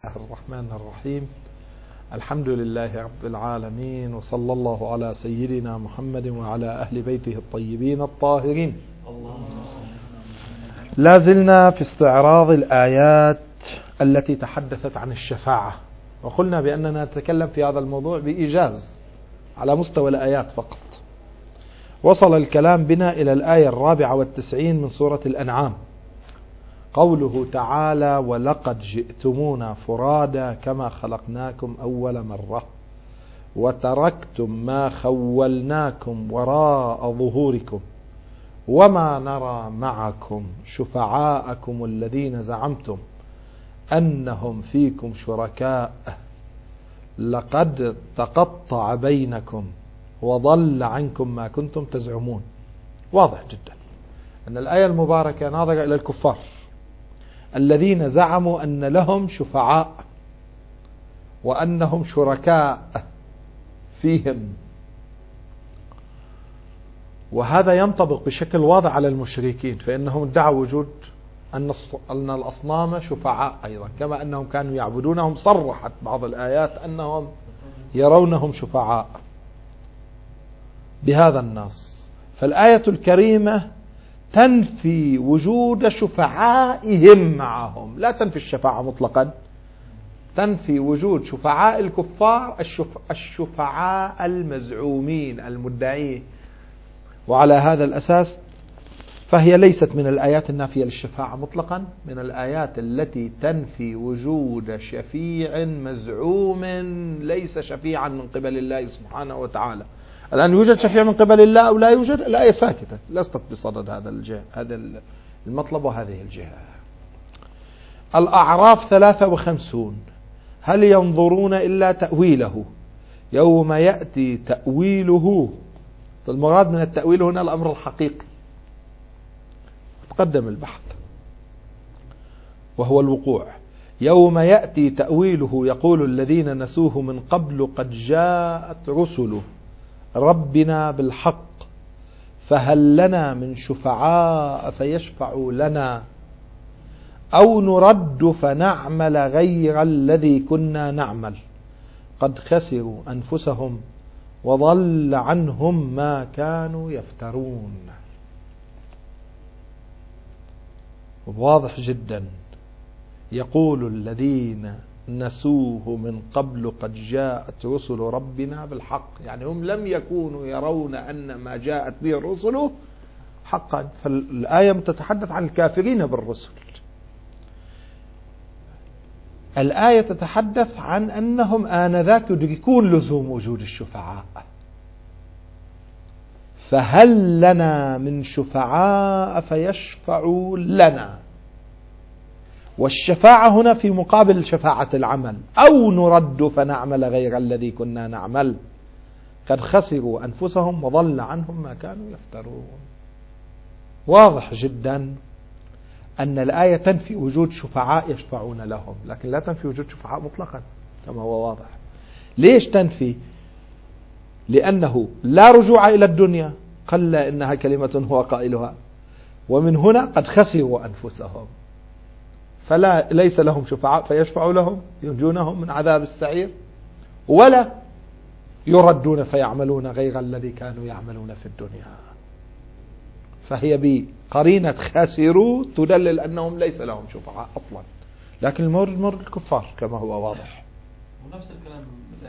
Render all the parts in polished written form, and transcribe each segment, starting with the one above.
الرحمن الرحيم. الحمد لله رب العالمين، وصلى الله على سيدنا محمد وعلى أهل بيته الطيبين الطاهرين. لا زلنا في استعراض الآيات التي تحدثت عن الشفاعة، وقلنا بأننا نتكلم في هذا الموضوع بإيجاز على مستوى الآيات فقط. وصل الكلام بنا إلى الآية 94 من سورة الأنعام، قوله تعالى: ولقد جئتمونا فرادا كما خلقناكم أول مرة وتركتم ما خولناكم وراء ظهوركم وما نرى معكم شفعاءكم الذين زعمتم أنهم فيكم شركاء لقد تقطع بينكم وضل عنكم ما كنتم تزعمون. واضح جدا أن الآية المباركة ناظرة إلى الكفار الذين زعموا أن لهم شفعاء وأنهم شركاء فيهم، وهذا ينطبق بشكل واضح على المشركين، فإنهم ادعوا وجود أن الأصنام شفعاء أيضا، كما أنهم كانوا يعبدونهم. صرحت بعض الآيات أنهم يرونهم شفعاء بهذا النص. فالآية الكريمة تنفي وجود شفعائهم معهم، لا تنفي الشفاعة مطلقا، تنفي وجود شفعاء الكفار، الشفعاء المزعومين المدعين. وعلى هذا الأساس فهي ليست من الآيات النافية للشفاعة مطلقا، من الآيات التي تنفي وجود شفيع مزعوم ليس شفيعا من قبل الله سبحانه وتعالى. الآن يوجد شفيع من قبل الله أو لا يوجد؟ الآية ساكتة، لست بصدد هذا المطلب وهذه الجهة. الأعراف 53: هل ينظرون إلا تأويله يوم يأتي تأويله. المراد من التأويل هنا الأمر الحقيقي، تقدم البحث، وهو الوقوع. يوم يأتي تأويله يقول الذين نسوه من قبل قد جاءت رسل ربنا بالحق فهل لنا من شفعاء فيشفعوا لنا أو نرد فنعمل غير الذي كنا نعمل قد خسروا أنفسهم وضل عنهم ما كانوا يفترون. واضح جدا، يقول الذين نسوه من قبل قد جاءت رسل ربنا بالحق، يعني هم لم يكونوا يرون أن ما جاءت به الرسل حقا. فالآية تتحدث عن الكافرين بالرسل، الآية تتحدث عن أنهم آنذاك يدركون لزوم وجود الشفعاء. فهل لنا من شفعاء فيشفعوا لنا، والشفاعة هنا في مقابل شفاعة العمل. أو نرد فنعمل غير الذي كنا نعمل قد خسروا أنفسهم وضل عنهم ما كانوا يفترون. واضح جدا أن الآية تنفي وجود شفعاء يشفعون لهم، لكن لا تنفي وجود شفعاء مطلقا كما هو واضح. ليش تنفي؟ لأنه لا رجوع إلى الدنيا، قل إنها كلمة هو قائلها، ومن هنا قد خسروا أنفسهم، فلا ليس لهم شفعاء فيشفعوا لهم ينجونهم من عذاب السعير، ولا يردون فيعملون غير الذي كانوا يعملون في الدنيا. فهي بقرينة خاسروا تدلل أنهم ليس لهم شفعاء أصلا، لكن المورد مورد الكفار كما هو واضح. ونفس الكلام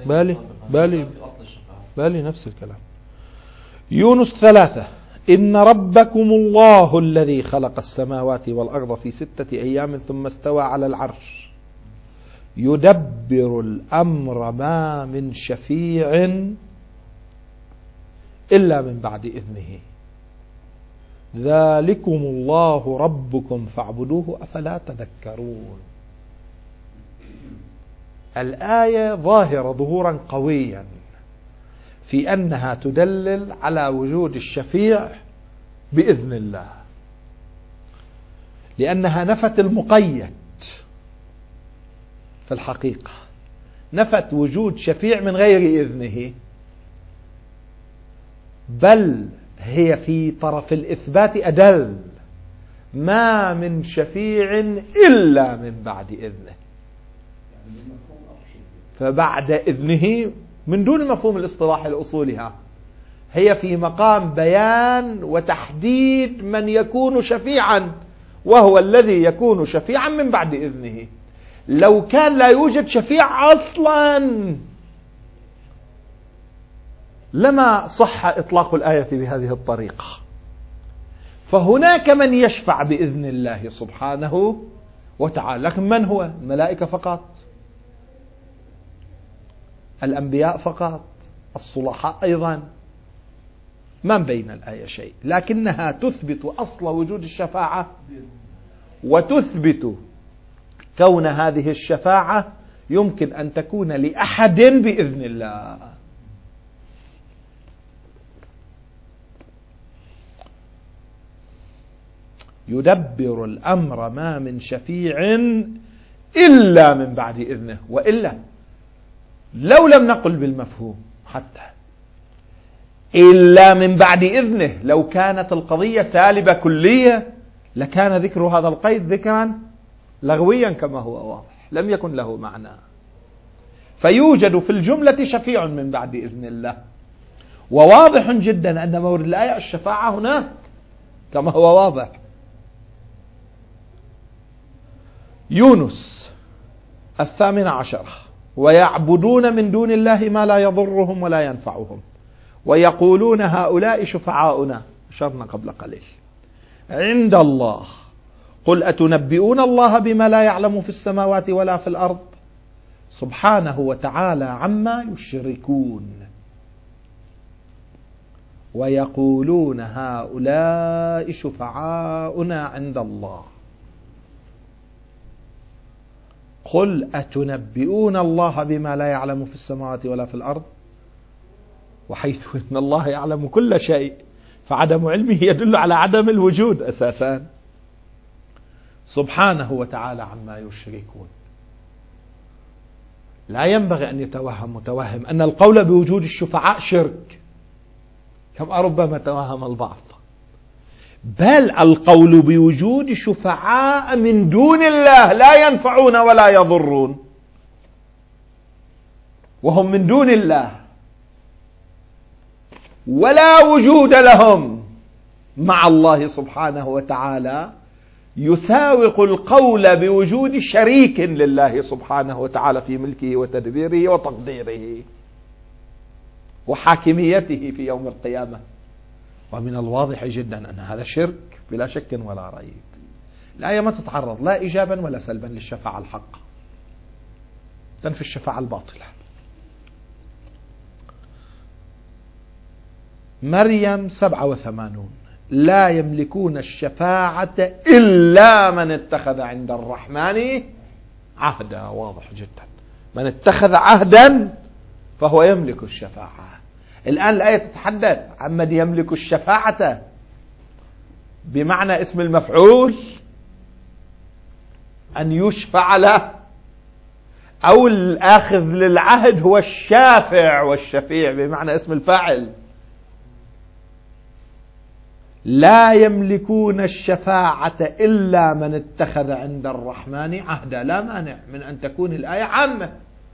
بالي نفس الكلام. يونس 3: إن ربكم الله الذي خلق السماوات والأرض في 6 أيام ثم استوى على العرش يدبر الأمر ما من شفيع إلا من بعد إذنه ذلكم الله ربكم فاعبدوه أفلا تذكرون. الآية ظاهرة ظهورا قويا في أنها تدلل على وجود الشفيع بإذن الله، لأنها نفت المقيد في الحقيقة، نفت وجود شفيع من غير إذنه، بل هي في طرف الإثبات أدل: ما من شفيع إلا من بعد إذنه. فبعد إذنه من دون المفهوم الاصطلاحي الأصولي، هي في مقام بيان وتحديد من يكون شفيعا، وهو الذي يكون شفيعا من بعد إذنه. لو كان لا يوجد شفيع أصلا لما صح إطلاق الآية بهذه الطريقة. فهناك من يشفع بإذن الله سبحانه وتعالى، لكن من هو؟ الملائكة فقط، الأنبياء فقط، الصلحاء أيضا، ما بين الآية شيء، لكنها تثبت أصل وجود الشفاعة وتثبت كون هذه الشفاعة يمكن أن تكون لأحد بإذن الله. يدبر الأمر ما من شفيع إلا من بعد إذنه. وإلا لو لم نقل بالمفهوم حتى إلا من بعد إذنه، لو كانت القضية سالبة كلية لكان ذكر هذا القيد ذكرا لغويا كما هو واضح، لم يكن له معنى. فيوجد في الجملة شفيع من بعد إذن الله، وواضح جدا أن مورد الآية الشفاعة هناك كما هو واضح. يونس 18: ويعبدون من دون الله ما لا يضرهم ولا ينفعهم ويقولون هؤلاء شفعاؤنا، أشرنا قبل قليل، عند الله، قل أتنبئون الله بما لا يعلم في السماوات ولا في الأرض سبحانه وتعالى عما يشركون. ويقولون هؤلاء شفعاؤنا عند الله، قل أتنبئون الله بما لا يعلم في السماوات ولا في الأرض. وحيث أن الله يعلم كل شيء فعدم علمه يدل على عدم الوجود أساسا، سبحانه وتعالى عما يشركون. لا ينبغي أن يتوهم متوهم أن القول بوجود الشفعاء شرك كما ربما توهم البعض، بل القول بوجود شفعاء من دون الله لا ينفعون ولا يضرون، وهم من دون الله ولا وجود لهم مع الله سبحانه وتعالى، يساوق القول بوجود شريك لله سبحانه وتعالى في ملكه وتدبيره وتقديره وحاكميته في يوم القيامة. ومن الواضح جدا أن هذا شرك بلا شك ولا ريب. الآية ما تتعرض لا إيجابا ولا سلبا للشفاعة الحق، تنفي الشفاعة الباطلة. مريم 87: لا يملكون الشفاعة إلا من اتخذ عند الرحمن عهدا. واضح جدا، من اتخذ عهدا فهو يملك الشفاعة. الآن الآية تتحدث عن من يملك الشفاعة بمعنى اسم المفعول، أن يشفع له، أو الآخذ للعهد هو الشافع والشفيع بمعنى اسم الفاعل. لا يملكون الشفاعة إلا من اتخذ عند الرحمن عهدا. لا مانع من أن تكون الآية عامة،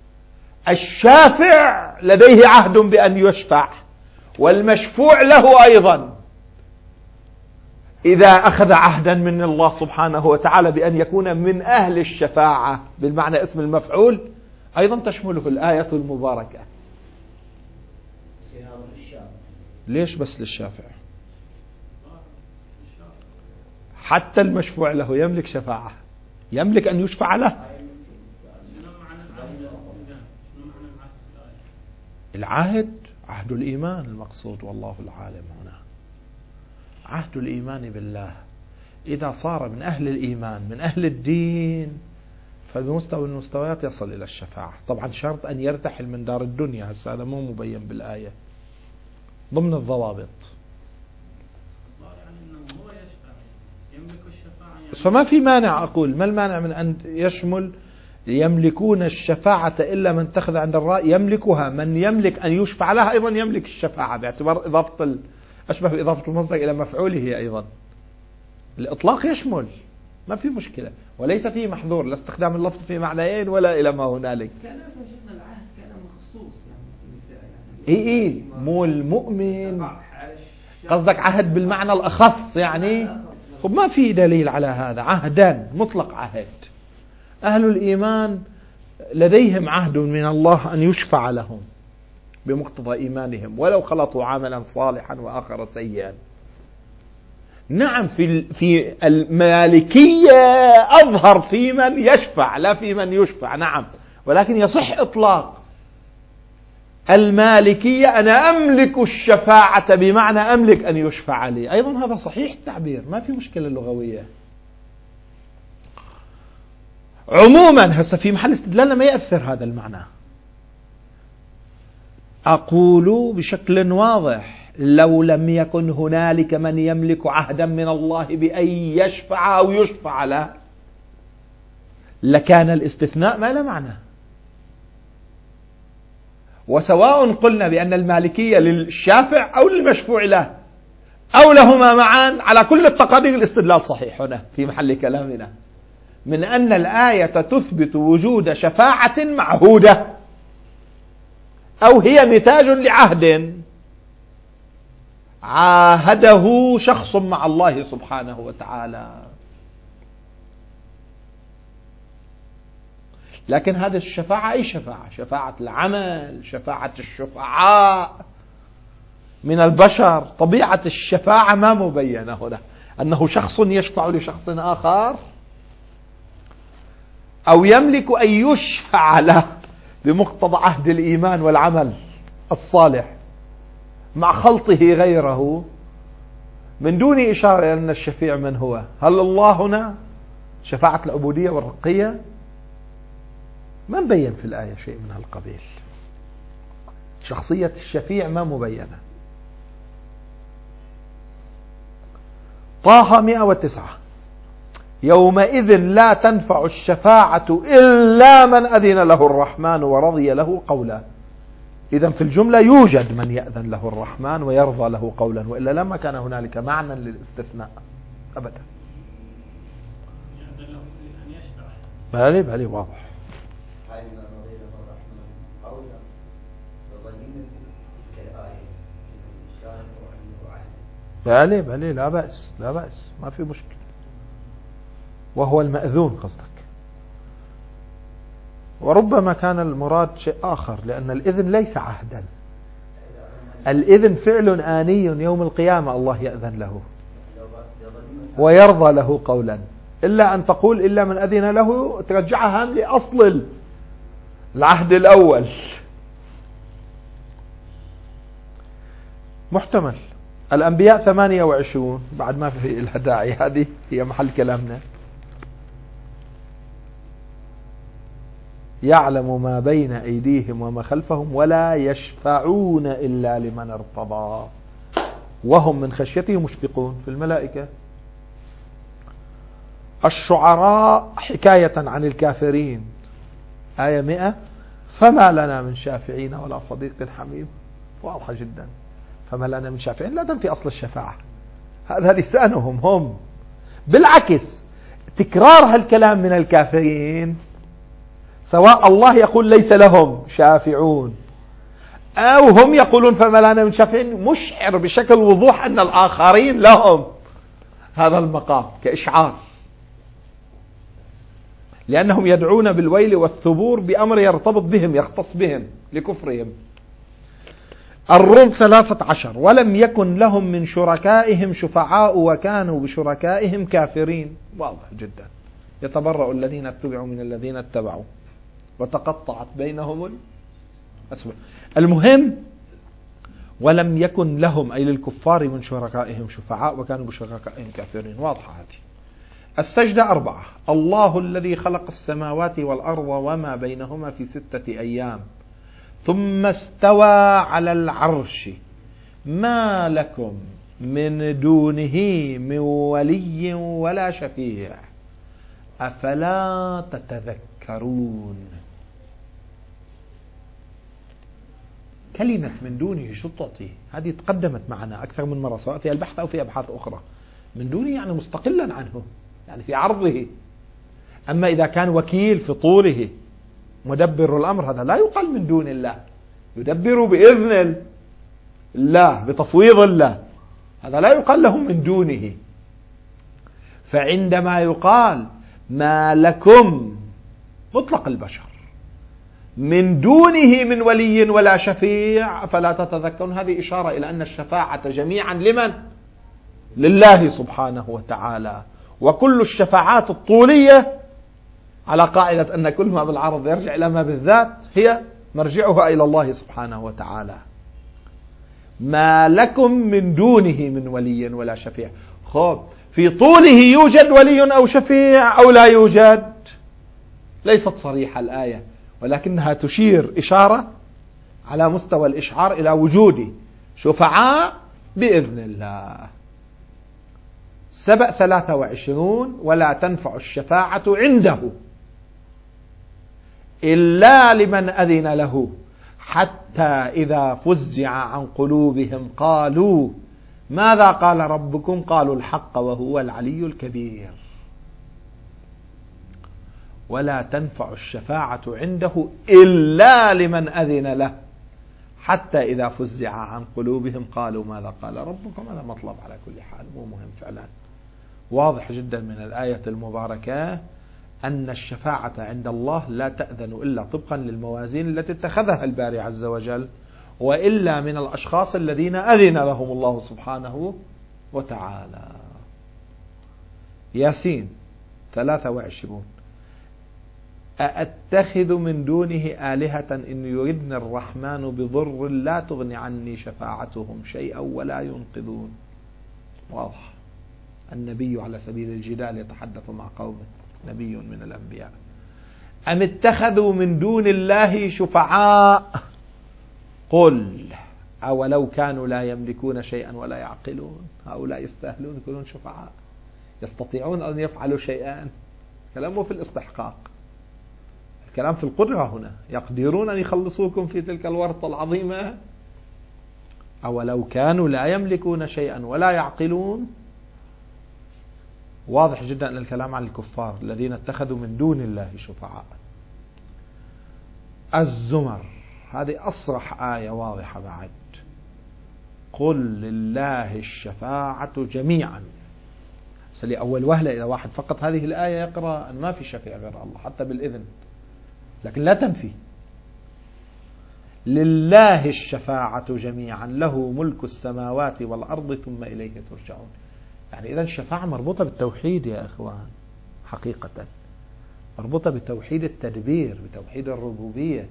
الشافع لديه عهد بأن يشفع، والمشفوع له أيضا إذا أخذ عهدا من الله سبحانه وتعالى بأن يكون من أهل الشفاعة بالمعنى اسم المفعول، أيضا تشمله الآية المباركة. ليش بس للشافع؟ حتى المشفوع له يملك شفاعة، يملك أن يشفع له. العهد عهد الإيمان المقصود، والله العالم هنا عهد الإيمان بالله. إذا صار من أهل الإيمان من أهل الدين فبمستوى المستويات يصل إلى الشفاعة. طبعا شرط أن يرتحل من دار الدنيا، هذا مو مبين بالآية، ضمن الضوابط. فما في مانع، أقول ما المانع من أن يشمل يملكون الشفاعة إلا من اتخذ عند الرأي، يملكها من يملك أن يشفع لها أيضا يملك الشفاعة، باعتبار إضافة أشبه بإضافة المصدر إلى مفعوله أيضا. الإطلاق يشمل ما في مشكلة، وليس فيه محظور لا استخدام اللفظ في معنيين ولا إلى ما هنالك. كلام شفنا العهد كلام مخصوص يعني إيه مو المؤمن قصدك عهد بالمعنى الأخص يعني. خب ما في دليل على هذا، عهدان مطلق عهد. أهل الإيمان لديهم عهد من الله أن يشفع لهم بمقتضى إيمانهم ولو خلطوا عملا صالحا وآخر سيئا. نعم في المالكية أظهر في من يشفع لا في من يشفع، نعم، ولكن يصح إطلاق المالكية أنا أملك الشفاعة بمعنى أملك أن يشفع لي، أيضا هذا صحيح التعبير، ما في مشكلة لغوية. عموما هسه في محل استدلال ما يأثر هذا المعنى. أقول بشكل واضح لو لم يكن هنالك من يملك عهدا من الله بأن يشفع أو يشفع له لكان الاستثناء ما له معنى. وسواء قلنا بأن المالكية للشافع أو للمشفوع له أو لهما معا، على كل التقادير الاستدلال صحيح هنا في محل كلامنا من أن الآية تثبت وجود شفاعة معهودة أو هي نتاج لعهد عاهده شخص مع الله سبحانه وتعالى. لكن هذه الشفاعة أي شفاعة؟ شفاعة العمل، شفاعة الشفعاء من البشر. طبيعة الشفاعة ما مبينة هنا، أنه شخص يشفع لشخص آخر أو يملك أن يشفع له بمقتضى عهد الإيمان والعمل الصالح مع خلطه غيره من دون إشارة أن الشفيع من هو. هل الله هنا شفاعة العبودية والرقية؟ ما مبين في الآية شيء من هالقبيل. شخصية الشفيع ما مبينة. طه 109 يومئذ لا تنفع الشفاعة إلا من أذن له الرحمن ورضي له قولا. إذن في الجملة يوجد من يأذن له الرحمن ويرضى له قولا، وإلا لما كان هنالك معنى للاستثناء أبدا. بلي واضح. بلي لا بأس ما في مشكلة. وهو المأذون قصدك، وربما كان المراد شيء آخر، لأن الإذن ليس عهدا. الإذن فعل آني يوم القيامة الله يأذن له ويرضى له قولا، إلا أن تقول إلا من أذن له ترجعها لأصل العهد الأول. محتمل. الأنبياء 28 بعد ما في لها داعي، هذه هي محل كلامنا. يعلم ما بين أيديهم وما خلفهم ولا يشفعون إلا لمن ارتضى وهم من خشيته مشفقون. في الملائكة. الشعراء حكاية عن الكافرين آية 100 فما لنا من شافعين ولا صديق حميم. واضحة جدا. فما لنا من شافعين لا تنفي أصل الشفاعة، هذا لسانهم هم. بالعكس تكرار هالكلام من الكافرين سواء الله يقول ليس لهم شافعون أو هم يقولون فما لنا من شافعين مشعر بشكل وضوح أن الآخرين لهم هذا المقام كإشعار، لأنهم يدعون بالويل والثبور بأمر يرتبط بهم يختص بهم لكفرهم. الروم 13 ولم يكن لهم من شركائهم شفعاء وكانوا بشركائهم كافرين. واضح جدا. يتبرأ الذين اتبعوا من الذين اتبعوا وتقطعت بينهم الأسباب. المهم ولم يكن لهم أي للكفار من شركائهم شفعاء وكانوا بشركائهم كافرين. واضحة هذه. السجدة 4 الله الذي خلق السماوات والأرض وما بينهما في 6 أيام ثم استوى على العرش ما لكم من دونه من ولي ولا شفيع أفلا تتذكرون. كلمة من دونه شو تعطي؟ هذه تقدمت معنا أكثر من مرة سواء في البحث أو في أبحاث أخرى. من دونه يعني مستقلا عنه يعني في عرضه. أما إذا كان وكيل في طوله مدبر الأمر، هذا لا يقال من دون الله، يدبر بإذن الله بتفويض الله، هذا لا يقال له من دونه. فعندما يقال ما لكم مطلق البشر من دونه من ولي ولا شفيع فلا تتذكرون، هذه إشارة إلى أن الشفاعة جميعا لمن؟ لله سبحانه وتعالى. وكل الشفاعات الطولية على قاعدة أن كل ما بالعرض يرجع إلى ما بالذات هي مرجعها إلى الله سبحانه وتعالى. ما لكم من دونه من ولي ولا شفيع. خب في طوله يوجد ولي أو شفيع أو لا يوجد؟ ليست صريحة الآية، ولكنها تشير إشارة على مستوى الإشعار إلى وجود شفعاء بإذن الله. سبأ 23 ولا تنفع الشفاعة عنده إلا لمن أذن له حتى إذا فزع عن قلوبهم قالوا ماذا قال ربكم قالوا الحق وهو العلي الكبير. ولا تنفع الشفاعة عنده إلا لمن أذن له حتى إذا فزع عن قلوبهم قالوا ماذا قال ربكم. هذا مطلب على كل حال مو مهم فعلا. واضح جدا من الآية المباركة أن الشفاعة عند الله لا تأذن إلا طبقا للموازين التي اتخذها الباري عز وجل، وإلا من الأشخاص الذين أذن لهم الله سبحانه وتعالى. ياسين 23 أأتخذ من دونه آلهة إن يردن الرحمن بضر لا تغن عني شفاعتهم شيئا ولا ينقذون. واضح. النبي على سبيل الجدال يتحدث مع قومه، نبي من الأنبياء. أم اتخذوا من دون الله شفعاء قل أولو كانوا لا يملكون شيئا ولا يعقلون. هؤلاء يستاهلون يكونون شفعاء، يستطيعون أن يفعلوا شيئا. كلامه في الاستحقاق، الكلام في القدرة هنا. يقدرون أن يخلصوكم في تلك الورطة العظيمة. أولو كانوا لا يملكون شيئا ولا يعقلون. واضح جدا أن الكلام عن الكفار الذين اتخذوا من دون الله شفعاء. الزمر هذه أصرح آية واضحة بعد. قل لله الشفاعة جميعا. سلي أول وهلة إذا واحد فقط هذه الآية يقرأ أن ما في شفيع غير الله حتى بالإذن، لكن لا تنفي. لله الشفاعة جميعا له ملك السماوات والأرض ثم إليه ترجعون. يعني إذا الشفاعة مربوطة بالتوحيد يا إخوان، حقيقة مربوطة بتوحيد التدبير، بتوحيد الربوبية،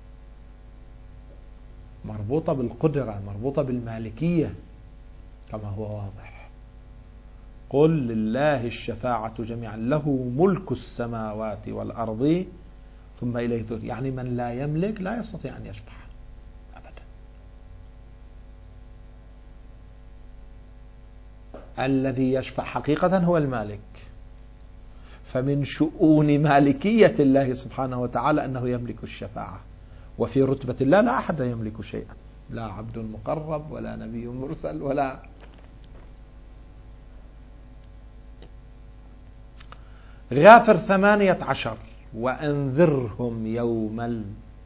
مربوطة بالقدرة، مربوطة بالمالكية كما هو واضح. قل لله الشفاعة جميعا له ملك السماوات والأرض ثم إليه ترجعون. يعني من لا يملك لا يستطيع أن يشفع أبدا. الذي يشفع حقيقة هو المالك. فمن شؤون مالكية الله سبحانه وتعالى أنه يملك الشفاعة. وفي رتبة الله لا أحد يملك شيئا، لا عبد مقرب ولا نبي مرسل ولا. غافر 18 وأنذرهم يوم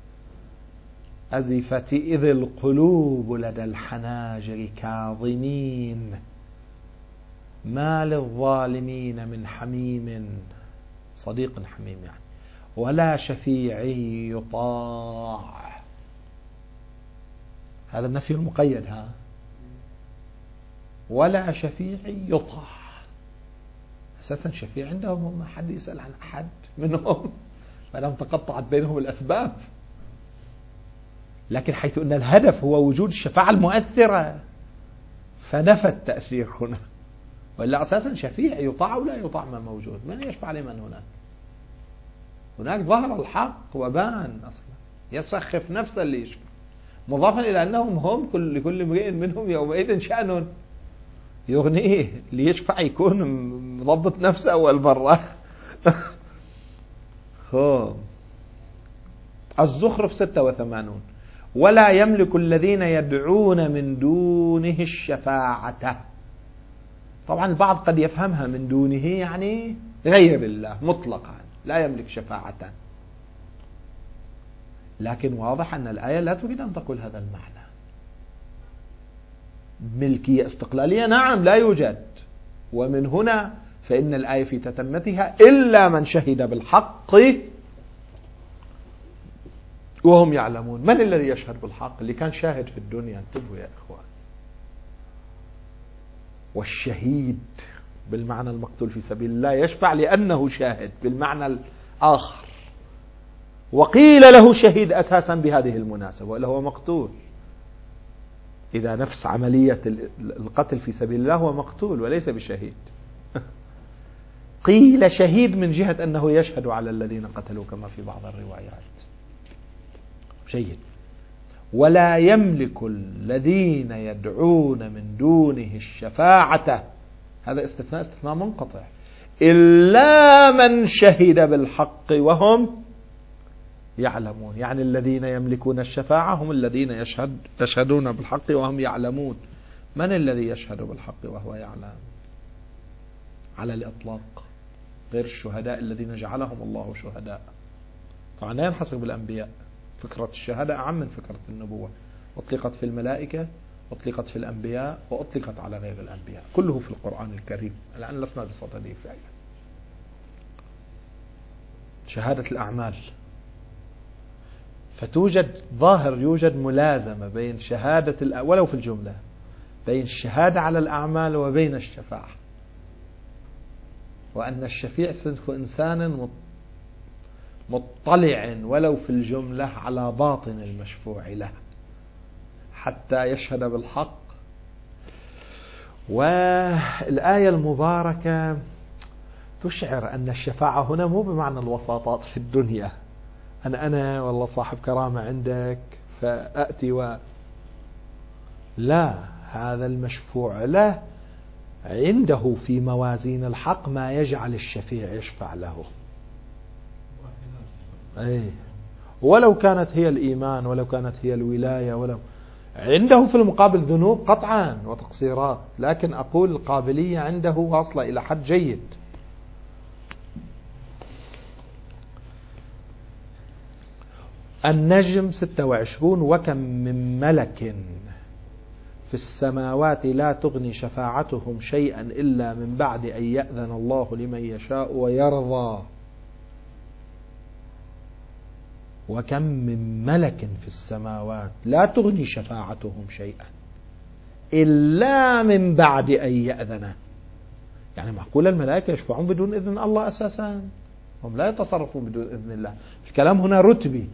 الأزفة إذ القلوب لدى الحناجر كاظمين ما للظالمين من حميم، صديق حميم يعني، ولا شفيع يطاع. هذا النفي المقيد. ولا شفيع يطاع. أساسا شفيع عندهم هم حد يسأل عن أحد منهم ما دام تقطعت بينهم الأسباب. لكن حيث أن الهدف هو وجود الشفاعة المؤثرة فنفى التأثير هنا. وإلا أساسا شفيع يطاع ولا يطاع ما موجود. من يشفع لمن هناك؟ هناك ظهر الحق وبان أصلا، يسخف نفسه اللي يشفع، مضافا إلى أنهم هم لكل امرئ منهم يومئذ شأن يغنيه. اللي يشفع يكون مضبط نفسه أول مرة. الزخرف 86 ولا يملك الذين يدعون من دونه الشفاعة طبعا البعض قد يفهمها من دونه يعني غير الله مطلقا لا يملك شفاعة، لكن واضح أن الآية لا تريد أن تقول هذا المعنى. ملكية استقلالية نعم لا يوجد، ومن هنا فإن الآية في تتمتها إلا من شهد بالحق وهم يعلمون. من الذي يشهد بالحق؟ اللي كان شاهد في الدنيا. انتبهوا يا إخوان، والشهيد بالمعنى المقتول في سبيل الله يشفع لأنه شاهد بالمعنى الآخر، وقيل له شهيد أساسا بهذه المناسبة وإلا هو مقتول. إذا نفس عملية القتل في سبيل الله هو مقتول وليس بشهيد. قيل شهيد من جهة أنه يشهد على الذين قتلوا كما في بعض الروايات. جيد. ولا يملك الذين يدعون من دونه الشفاعة، هذا استثناء منقطع، إلا من شهد بالحق وهم يعلمون. يعني الذين يملكون الشفاعة هم الذين يشهدون بالحق وهم يعلمون. من الذي يشهد بالحق وهو يعلم على الإطلاق غير الشهداء الذين جعلهم الله شهداء؟ طبعا لا ينحصر بالأنبياء، فكرة الشهادة أعم من فكرة النبوة، أطلقت في الملائكة، أطلقت في الأنبياء، وأطلقت على غير الأنبياء، كله في القرآن الكريم. الآن لسنا بصدده فعلا. شهادة الأعمال، فتوجد ظاهر يوجد ملازمة بين شهادة ولو في الجملة بين الشهادة على الأعمال وبين الشفاعة، وأن الشفيع صدق إنسان مطلع ولو في الجملة على باطن المشفوع له حتى يشهد بالحق. والآية المباركة تشعر أن الشفاعة هنا مو بمعنى الوساطات في الدنيا، أنا والله صاحب كرامة عندك فأتي لا، هذا المشفوع له عنده في موازين الحق ما يجعل الشفيع يشفع له. ولو كانت هي الإيمان، ولو كانت هي الولاية، ولو عنده في المقابل ذنوب قطعا وتقصيرات، لكن أقول القابلية عنده واصلة إلى حد جيد. النجم 26: وكم من ملك في السماوات لا تغني شفاعتهم شيئا إلا من بعد أن يأذن الله لمن يشاء ويرضى. وكم من ملك في السماوات لا تغني شفاعتهم شيئا إلا من بعد أن يأذن. يعني معقول الملائكة يشفعون بدون إذن الله أساسا؟ هم لا يتصرفون بدون إذن الله. الكلام هنا رتبي.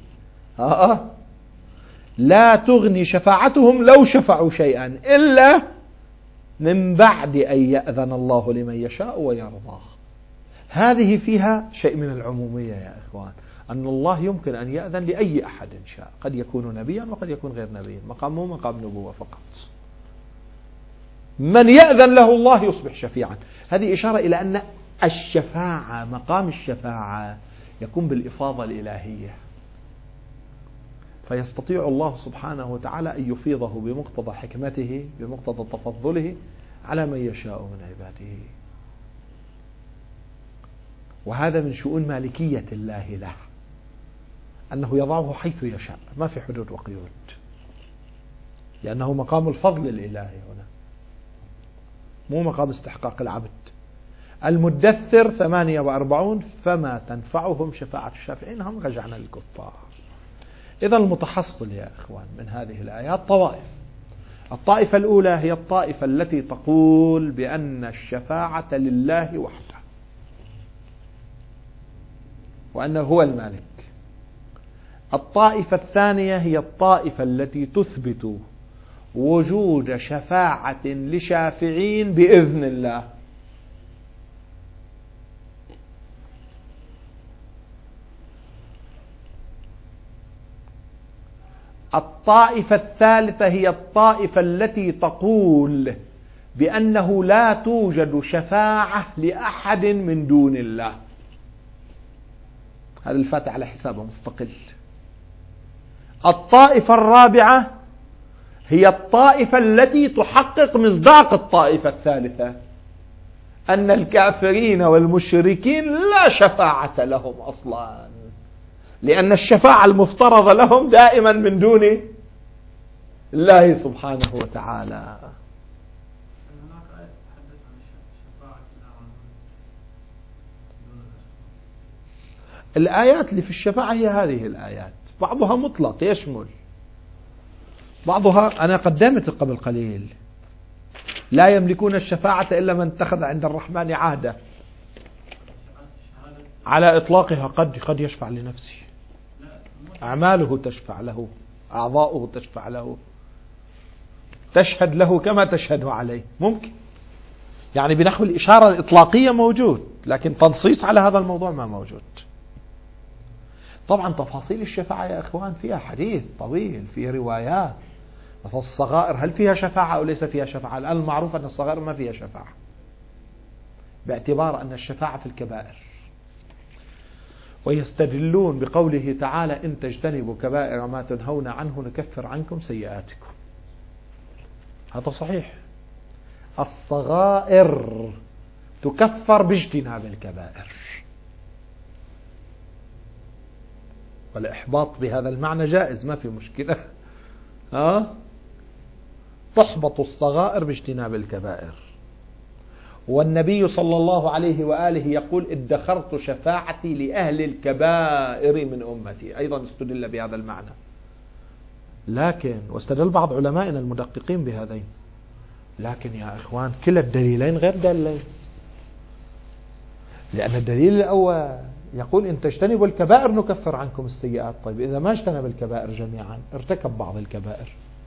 لا تغني شفاعتهم لو شفعوا شيئا إلا من بعد أن يأذن الله لمن يشاء ويرضى. هذه فيها شيء من العمومية يا إخوان، أن الله يمكن أن يأذن لأي أحد شاء، قد يكون نبيا وقد يكون غير نبي، مقامه مقام نبوة فقط. من يأذن له الله يصبح شفيعا. هذه إشارة إلى أن الشفاعة، مقام الشفاعة يكون بالإفاضة الإلهية، فيستطيع الله سبحانه وتعالى أن يفيضه بمقتضى حكمته بمقتضى تفضله على من يشاء من عباده. وهذا من شؤون مالكية الله له، أنه يضعه حيث يشاء، ما في حدود وقيود، لأنه مقام الفضل الإلهي هنا، مو مقام استحقاق العبد. المدثر 48: فما تنفعهم شفاعة الشافعين، هم رجعنا للكفار. إذا المتحصل يا إخوان من هذه الآيات طوائف. الطائفة الأولى هي الطائفة التي تقول بأن الشفاعة لله وحده وأنه هو المالك. الطائفة الثانية هي الطائفة التي تثبت وجود شفاعة لشافعين بإذن الله. الطائفة الثالثة هي الطائفة التي تقول بأنه لا توجد شفاعة لأحد من دون الله. هذا الفاتح على حسابه مستقل. الطائفة الرابعة هي الطائفة التي تحقق مصداق الطائفة الثالثة، أن الكافرين والمشركين لا شفاعة لهم أصلا، لأن الشفاعة المفترضة لهم دائما من دون الله سبحانه وتعالى. الآيات اللي في الشفاعة هي هذه الآيات، بعضها مطلق يشمل، بعضها أنا قدمت قبل قليل: لا يملكون الشفاعة إلا من اتخذ عند الرحمن عهدا. على إطلاقها قد يشفع لنفسه، أعماله تشفع له، أعضاؤه تشفع له، تشهد له كما تشهد عليه، ممكن يعني بنحو الإشارة الإطلاقية موجود، لكن تنصيص على هذا الموضوع ما موجود. طبعا تفاصيل الشفاعة يا إخوان فيها حديث طويل، فيها روايات. مثلا الصغائر هل فيها شفاعة أو ليس فيها شفاعة؟ الآن المعروف أن الصغائر ما فيها شفاعة، باعتبار أن الشفاعة في الكبائر، ويستدلون بقوله تعالى: إن تجتنبوا كبائر ما تنهون عنه نكفر عنكم سيئاتكم. هذا صحيح، الصغائر تكفر باجتناب الكبائر، والإحباط بهذا المعنى جائز، ما في مشكلة. تحبط الصغائر باجتناب الكبائر. والنبي صلى الله عليه وآله يقول: ادخرت شفاعتي لأهل الكبائر من أمتي، أيضا استدل بهذا المعنى. لكن واستدل بعض علمائنا المدققين بهذين، لكن يا إخوان كلا الدليلين غير دليلين، لأن الدليل الأول يقول: إن تجتنبوا الكبائر نكفر عنكم السيئات. طيب إذا ما اجتنب الكبائر جميعا، ارتكب بعض الكبائر،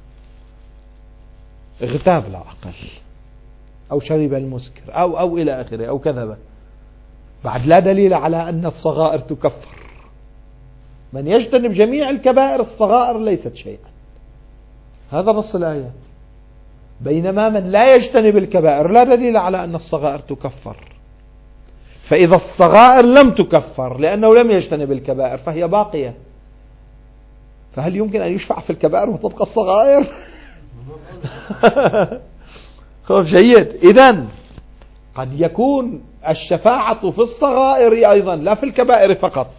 اغتاب لا أقل، أو شرب المسكر، أو إلى آخره، أو كذب، بعد لا دليل على أن الصغائر تكفر. من يجتنب جميع الكبائر الصغائر ليست شيئا، هذا نص الآية. بينما من لا يجتنب الكبائر لا دليل على أن الصغائر تكفر. فإذا الصغائر لم تكفر لأنه لم يجتنب الكبائر فهي باقية، فهل يمكن أن يشفع في الكبائر وتبقى الصغائر؟ خوف جيد. إذن قد يكون الشفاعة في الصغائر أيضا لا في الكبائر فقط.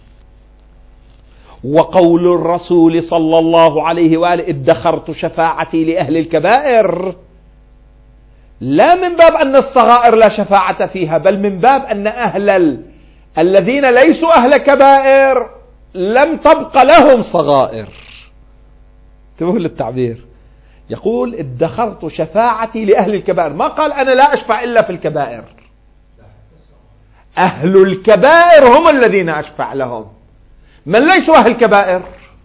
وقول الرسول صلى الله عليه وآله: ادخرت شفاعتي لأهل الكبائر، لا من باب أن الصغائر لا شفاعة فيها، بل من باب أن الذين ليسوا أهل كبائر لم تبق لهم صغائر. انتبهوا للتعبير، يقول: ادخرت شفاعتي لأهل الكبائر، ما قال أنا لا أشفع إلا في الكبائر. أهل الكبائر هم الذين أشفع لهم، من ليسوا أهل الكبائر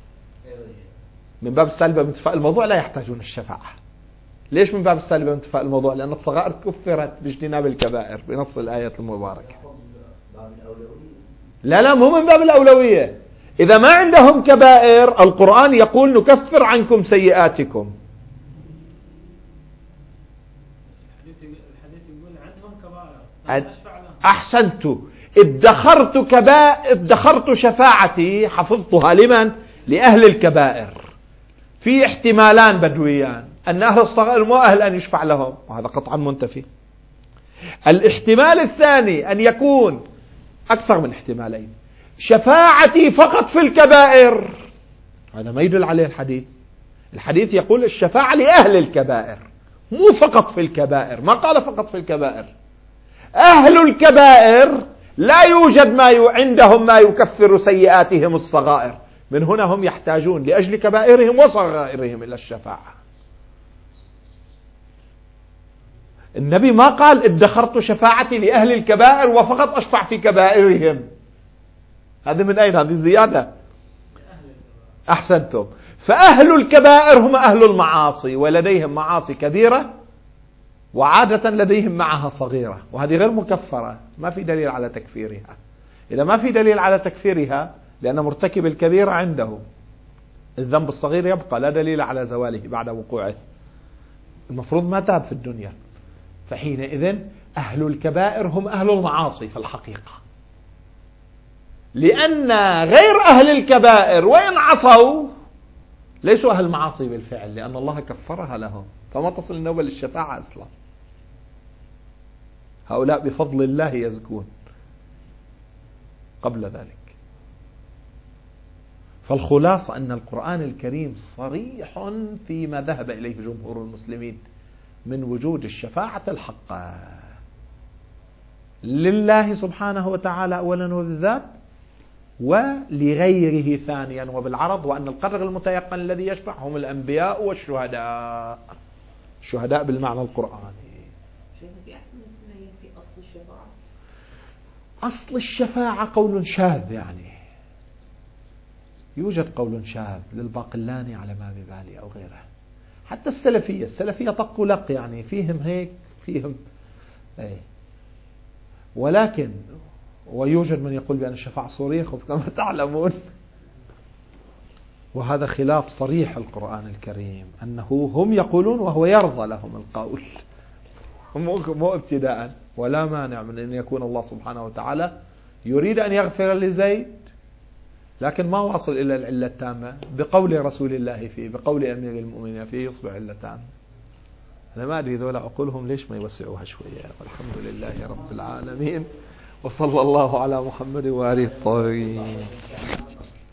من باب السالبة من انتفاء الموضوع لا يحتاجون الشفاعة. ليش من باب السالبة من انتفاء الموضوع؟ لأن الصغائر كفرت باجتناب الكبائر بنص الآية المباركة. لا مو من باب الأولوية. إذا ما عندهم كبائر القرآن يقول: نكفر عنكم سيئاتكم. الحديث يقول عندهم كبائر. أحسنت. ادخرت شفاعتي، حفظتها لمن؟ لأهل الكبائر. في احتمالان بدويان: أن أهل الصغائر مو أهل أن يشفع لهم، وهذا قطعا منتفي. الاحتمال الثاني أن يكون أكثر من احتمالين: شفاعتي فقط في الكبائر، هذا ما يدل عليه الحديث. الحديث يقول الشفاعة لأهل الكبائر، مو فقط في الكبائر، ما قال فقط في الكبائر. أهل الكبائر لا يوجد عندهم ما يكفر سيئاتهم الصغائر، من هنا هم يحتاجون لأجل كبائرهم وصغائرهم إلى الشفاعة. النبي ما قال: ادخرت شفاعتي لأهل الكبائر وفقط أشفع في كبائرهم. هذه من أين؟ هذه زيادة. أحسنتم. فأهل الكبائر هم أهل المعاصي، ولديهم معاصي كبيرة، وعادة لديهم معها صغيرة، وهذه غير مكفرة، ما في دليل على تكفيرها. إذا ما في دليل على تكفيرها لأن مرتكب الكبيرة عنده الذنب الصغير يبقى، لا دليل على زواله بعد وقوعه، المفروض ما تاب في الدنيا. فحينئذ أهل الكبائر هم أهل المعاصي في الحقيقة، لأن غير أهل الكبائر وإن عصوا ليسوا أهل المعاصي بالفعل، لأن الله كفرها لهم، فما تصل النوبة للشفاعة أصلا. هؤلاء بفضل الله يزكون قبل ذلك. فالخلاصة أن القرآن الكريم صريح فيما ذهب إليه جمهور المسلمين من وجود الشفاعة الحقة لله سبحانه وتعالى أولا وبالذات، ولغيره ثانيا وبالعرض، وأن القدر المتيقن الذي يشفع هم الأنبياء والشهداء، الشهداء بالمعنى القرآني. في أحد المسلمين في أصل الشفاعة؟ أصل الشفاعة قول شاذ، يعني يوجد قول شاذ للباقلاني على ما ببالي أو غيره. حتى السلفية طق لق، يعني فيهم هيك فيهم أي. ولكن ويوجد من يقول بأن الشفاعة صريخ كما تعلمون، وهذا خلاف صريح القرآن الكريم، أنه هم يقولون وهو يرضى لهم القول، مو ابتداء، ولا مانع من أن يكون الله سبحانه وتعالى يريد أن يغفر لزيد لكن ما واصل إلى العلة التامة، بقول رسول الله فيه، بقول أمير المؤمنين فيه يصبح علة تامة. أنا ما أدري ذولا عقولهم ليش ما يوسعوها شوية. والحمد لله رب العالمين، وصلى الله على محمد وآله الطاهرين.